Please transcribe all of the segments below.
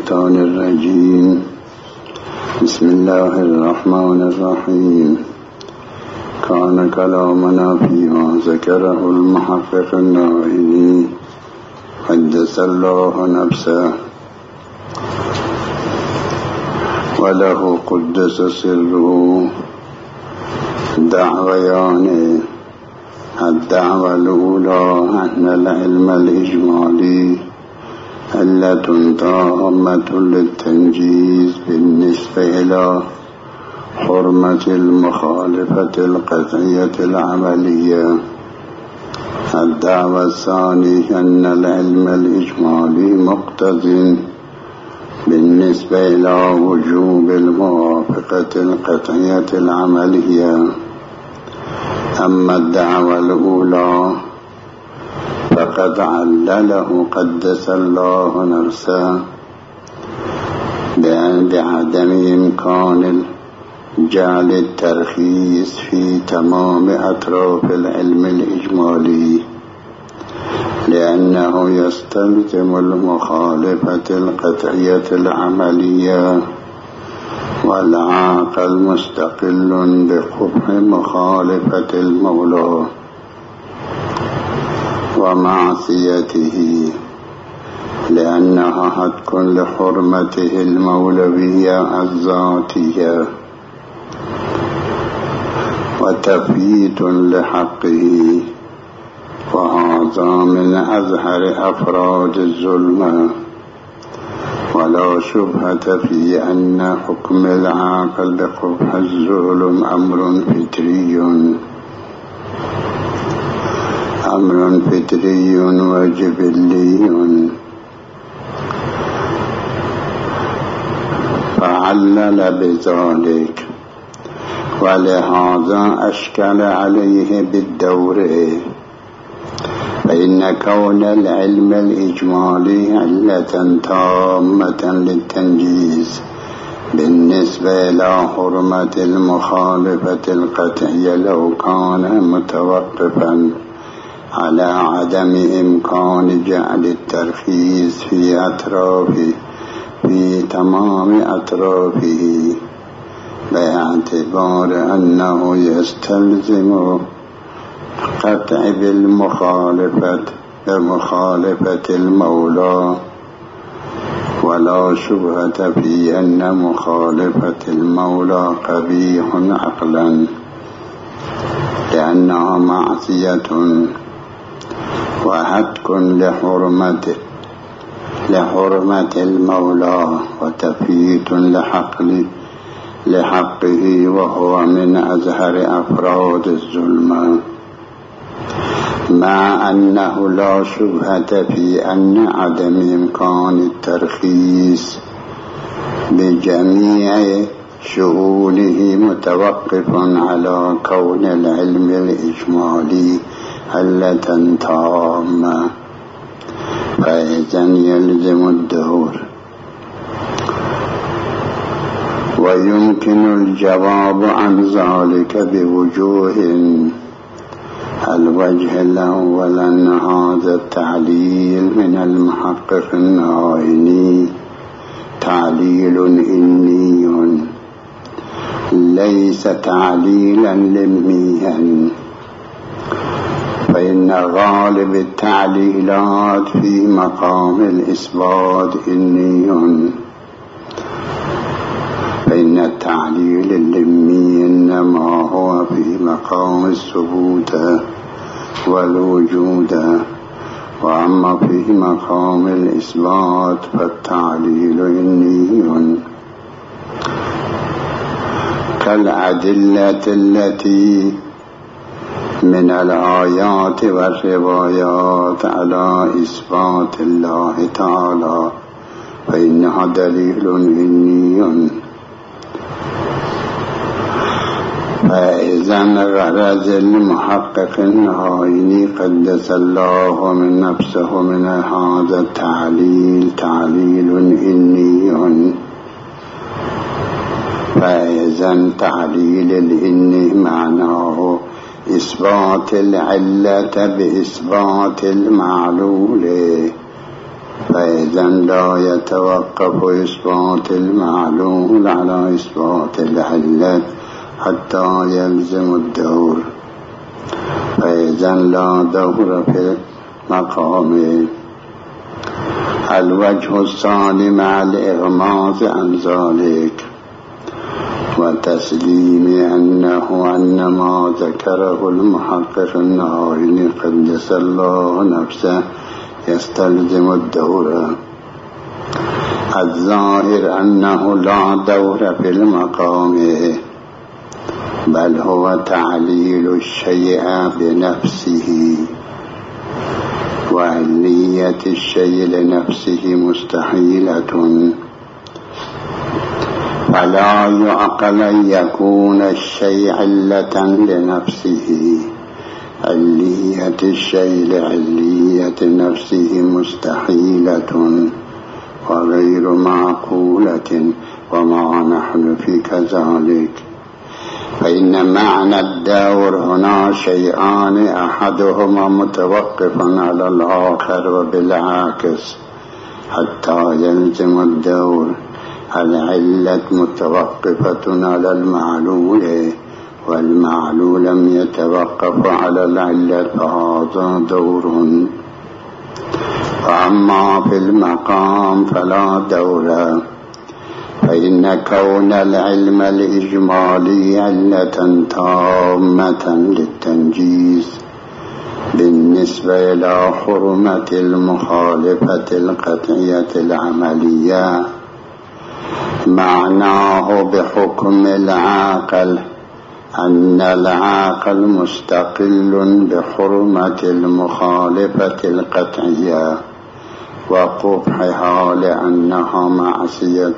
الشيطان الرجيم. بسم الله الرحمن الرحيم. كان كلامنا فيما ذكره المحقق النائي قدس الله نفسه وله قدس سره دعويان. الدعوة الأولى أن العلم الإجمالي علة تامة للتنجيز بالنسبة إلى حرمة المخالفة القطعية العملية. الدعوة الثانية أن العلم الإجمالي مقتضٍ بالنسبة إلى وجوب الموافقة القطعية العملية. أما الدعوة الأولى فقد علله قدس الله نفسه بعدم إمكان جعل الترخيص في تمام أطراف العلم الإجمالي، لأنه يستلزم المخالفة القطعية العملية، والعاقل مستقل بقبح مخالفة المولى ومعصيته، لأنها هتك لحرمته المولوية الذاتية وتفييت لحقه، وهذا من أظهر أفراد الظلم. ولا شبهة في أن حكم العاقل بقبح الظلم أمر فطري وجبلي. فعلل بذلك، ولهذا أشكل عليه بالدور، فإن كون العلم الإجمالي علة تامة للتنجيز بالنسبة إلى حرمة المخالفة القطعية لو كان متوقفا على عدم إمكان جعل الترخيص في تمام أطرافه، باعتبار أنه يستلزم قطع بمخالفة المولى. ولا شبهة في أن مخالفة المولى قبيح عقلا، لأنها معصية وهتك لحرمة المولى وتفييت لحقه، وهو من أظهر أفراد الظلم. مع أنه لا شبهة في أن عدم إمكان الترخيص بجميع شؤونه متوقف على كون العلم الإجمالي علة تامة، فإذن يلزم الدور. ويمكن الجواب عن ذلك بوجوه. الوجه الأول أن هذا التعليل من المحقق النائي تعليل إني، ليس تعليلا لميا، فإن غالب التعليلات في مقام الإثبات إني، فإن التعليل اللمي إنما هو في مقام الثبوت والوجود، وأما في مقام الإثبات فالتعليل إني، كالأدلة التي من الآيات والروايات على إثبات الله تعالى، فإنها دليل إني. فإذن غرض المحقق النائي قدس الله من نفسه من هذا التعليل تعليل إني، فإذن تعليل الإني معناه إثبات العلة بإثبات المعلول، فإذا لا يتوقف إثبات المعلول على إثبات العلة حتى يلزم الدور، فإذا لا دور في المقام. الوجه الثاني مع الإغماض عن ذلك وتسليم أن ما ذكره المحقق الناريني قدس الله نفسه يستلزم الدور. الظاهر أنه لا دور في المقام، بل هو تعليل الشيء بنفسه، وعلية الشيء لنفسه مستحيلة، فلا يعقل أن يكون الشيء علة لنفسه. علية الشيء لعلية نفسه مستحيلة وغير معقولة، وما نحن في كذلك. فإن معنى الدور هنا شيئان، أحدهما متوقف على الآخر وبالعكس حتى يلزم الدور. العلة متوقفة على المعلول، والمعلول لم يتوقف على العلة، فهذا دور. وأما في المقام فلا دور، فإن كون العلم الإجمالي علة تامة للتنجيز بالنسبة إلى حرمة المخالفة القطعية العملية، معناه بحكم العاقل أن العاقل مستقل بحرمة المخالفة القطعية وقبحها لأنها معصية،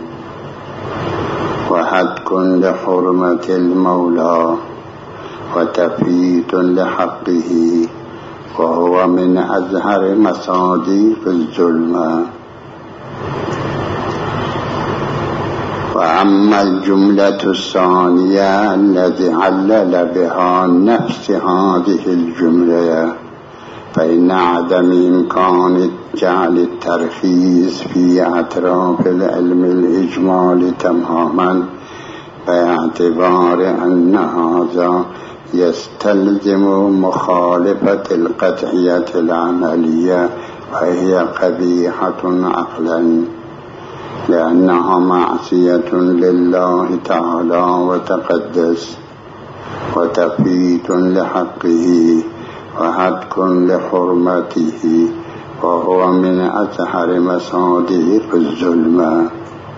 وهتك لحرمة المولى وتفيت لحقه، وهو من أزهر مصادق الظلم. وأما الجملة الثانية التي علل بها نفس هذه الجملة، فإن عدم إمكان جعل الترخيص في أطراف العلم الإجمالي تماما، باعتبار أن هذا يستلزم مخالفة القطعية العملية، وهي قبيحة عقلا لأنها معصية لله تعالى وتقدس، وتفيت لحقه، وهتك لحرمته، وهو من أزهر مصادق الظلم.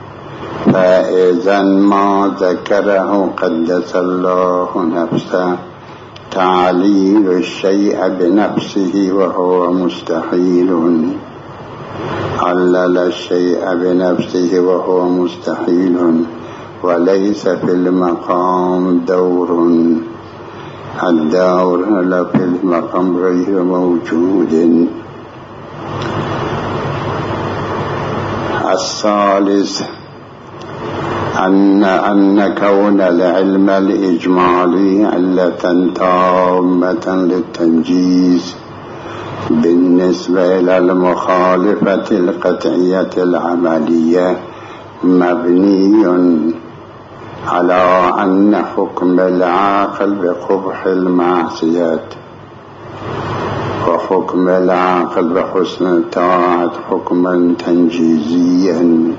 فإذا ما ذكره قدس الله نفسه تعليل الشيء بنفسه وهو مستحيل، علل الشيء بنفسه وهو مستحيل، وليس في المقام دور. الدور في المقام غير موجود. الثالث أن كون العلم الإجمالي علة تامة للتنجيز بالنسبة إلى المخالفة القطعية العملية مبني على أن حكم العاقل بقبح المعصية، وحكم العاقل بحسن الطاعة حكما تنجيزيا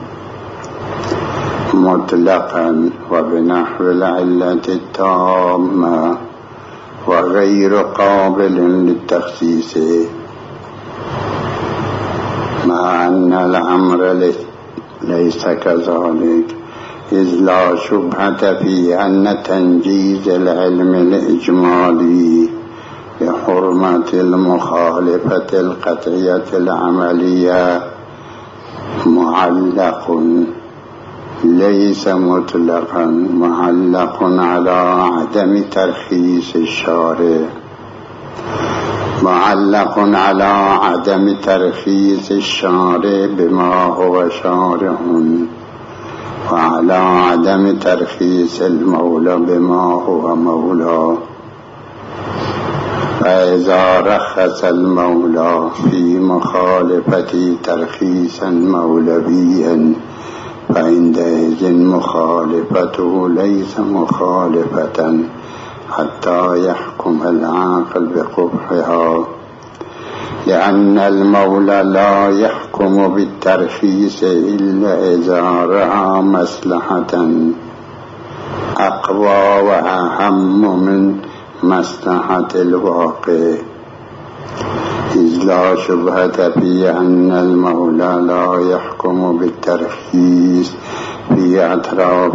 مطلقا وبنحو العلة التامة وغير قابل للتخصيص، مع أن الأمر ليس كذلك، إذ لا شبهة في أن تنجيز العلم الإجمالي بحرمة المخالفة القطعية العملية معلق، ليس مطلقا، معلق على عدم ترخيص الشارع، معلق على عدم ترخيص الشارع بما هو شارع، وعلى عدم ترخيص المولى بما هو مولى. فإذا رخص المولى في مخالفة ترخيصا مولويا فعندئذ مخالفته ليس مخالفة حتى يحكم العاقل بقبحها، لأن المولى لا يحكم بالترخيص إلا إذا رأى مصلحة أقوى وأهم من مصلحة الواقع، إذ لا شبهة في أن المولى لا يحكم بالترخيص في أطراف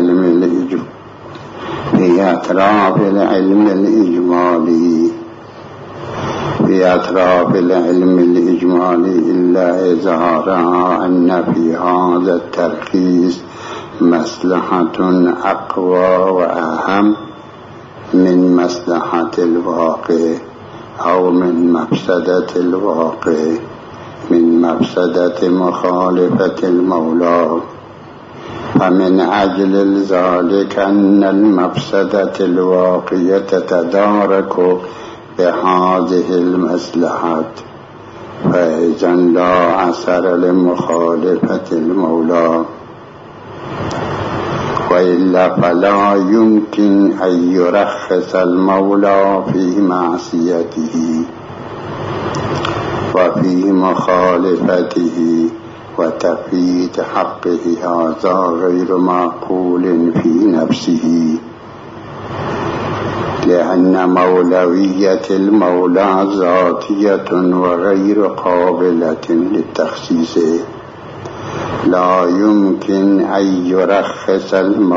العلم الإجمالي إلا إذا رأى أن في هذا الترخيص مصلحة أقوى وأهم من مصلحة الواقع أو من مفسدة الواقع، من مفسدة مخالفة المولى. فمن أجل ذلك أن المفسدة الواقعية تتدارك بهذه المصلحة، فإذا لا أثر لمخالفة المولى، وإلا فلا يمكن أن يرخص المولى في معصيته وفي مخالفته وتفييت حقه، هذا غير معقول في نفسه، لأن مولوية المولى ذاتية وغير قابلة للتخصيص. لا يمكن أن يرخص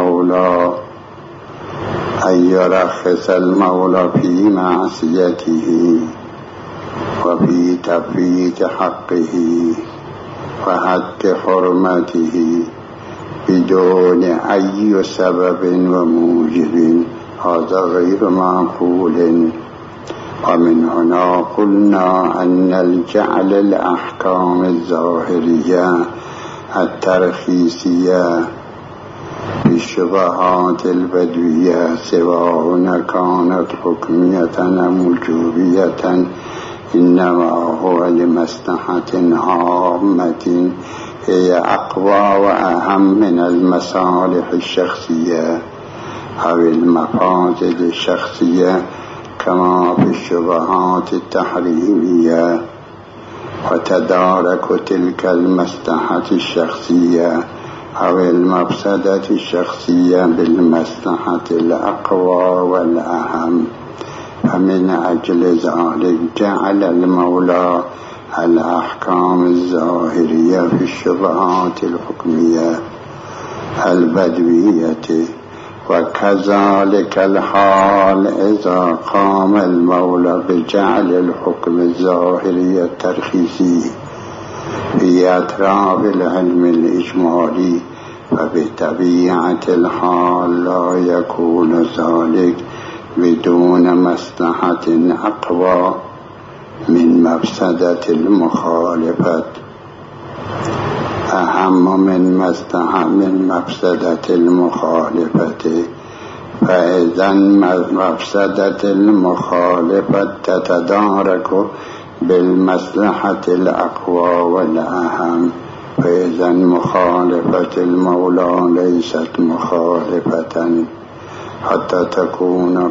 المولى في معصيته وفي تفييت حقه وهتك حرمته بدون أي سبب وموجب، هذا غير معقول. ومن هنا قلنا أن الجعل الأحكام الظاهرية الترخيصية في الشبهات البدوية سواء كانت حكمية أم وجوبية إنما هو لمصلحة عامة هي أقوى وأهم من المصالح الشخصية أو المفاسد الشخصية كما في الشبهات التحريمية، وتدارك تلك المصلحة الشخصية أو المفسدة الشخصية بالمصلحة الأقوى والأهم. فمن أجل ذلك جعل المولى الأحكام الظاهرية في الشبهات الحكمية البدوية، وكذلك الحال إذا قام المولى بجعل الحكم الظاهري الترخيصي في أطراف العلم الإجمالي، فبطبيعة الحال لا يكون ذلك بدون مصلحة أقوى من مفسدة المخالفة، أهم من مفسدة المخالفة. فإذا مفسدة المخالفة تتدارك بالمصلحة الأقوى والأهم، فإذا مخالفة المولى ليست مخالفة حتى تكون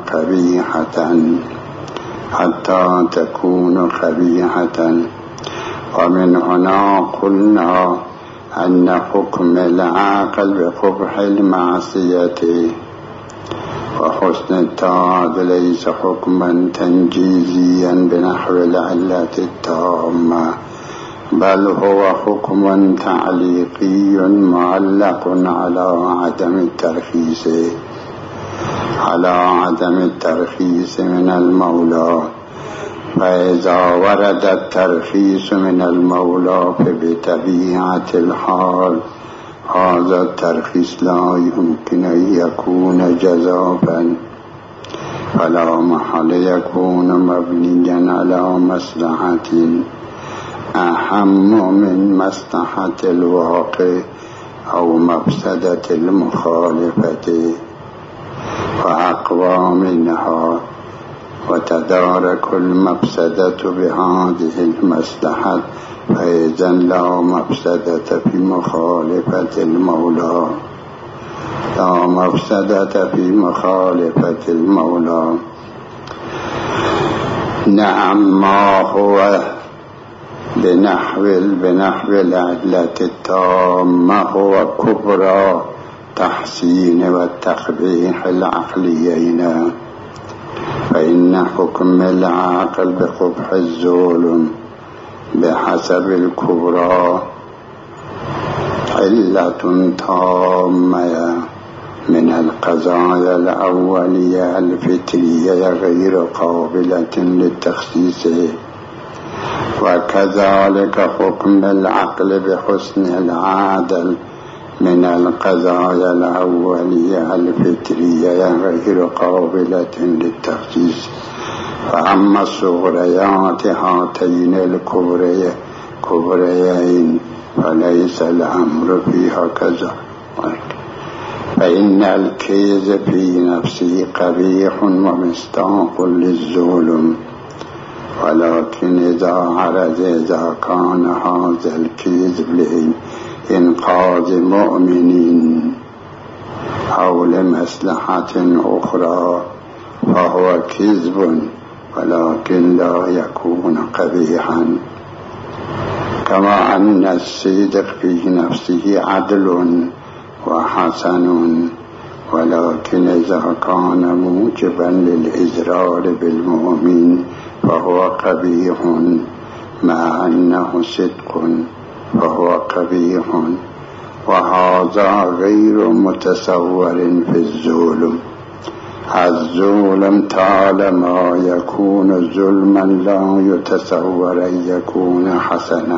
قبيحة. ومن هنا قلنا أن حكم العاقل بقبح المعصية وحسن الطاعة ليس حكما تنجيزيا بنحو العلة التامة، بل هو حكم تعليقي معلق على عدم الترخيص من المولى. فإذا ورد الترخيص من المولى فبطبيعة الحال هذا الترخيص لا يمكن أن يكون جزافا، فلا محل يكون مبنيا على مصلحة أهم من مصلحة الواقع أو مفسدة المخالفة وأقوى منها، وتدارك المفسدة بهذه المصلحة فإذا لا مفسدة في مخالفة المولى لا مفسدة في مخالفة المولى. نعم ما هو بنحو العلة التامة هو كبرى تحسين والتقبيح العقليين، فإن حكم العاقل بقبح الظلم بحسب الكبرى علة تامة من القضايا الأولية الفطرية غير قابلة للتخصيص، وكذلك حكم العقل بحسن العادل من القضايا الأولية الفطرية غير قابلة للتخصيص. فأما الصغريات هاتين الكبريين فليس الأمر فيها كذا، فإن الكيز في نفسه قبيح ومستاق للظلم، ولكن إذا كان هذا الكيز لإنقاذ مؤمنين أو لمصلحة أخرى فهو كذب، ولكن لا يكون قبيحا. كما أن الصدق في نفسه عدل وحسن، ولكن إذا كان موجبا للإضرار بالمؤمن فهو قبيح، مع أنه صدق فهو قبيح. وهذا غير متصور في الظلم. الظلم طالما يكون ظلما لا يتصور أن يكون حسنا،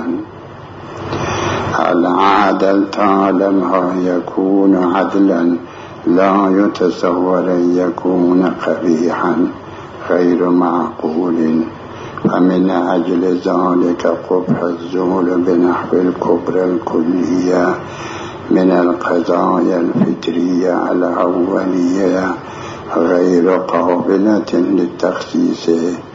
العدل طالما يكون عدلا لا يتصور أن يكون قبيحا غير معقول. فمن أجل ذلك قبح الظلم بنحو الكبرى الكلية من القضايا الفطرية الأولية غير قابلة للتخصيص،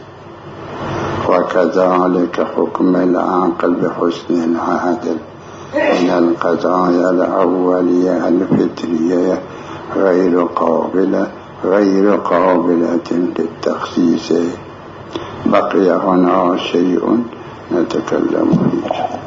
وكذلك حكم العقل بحسن العادل من القضايا الأولية الفطرية غير قابلة للتخصيص. بقي هنا شيء نتكلم فيه.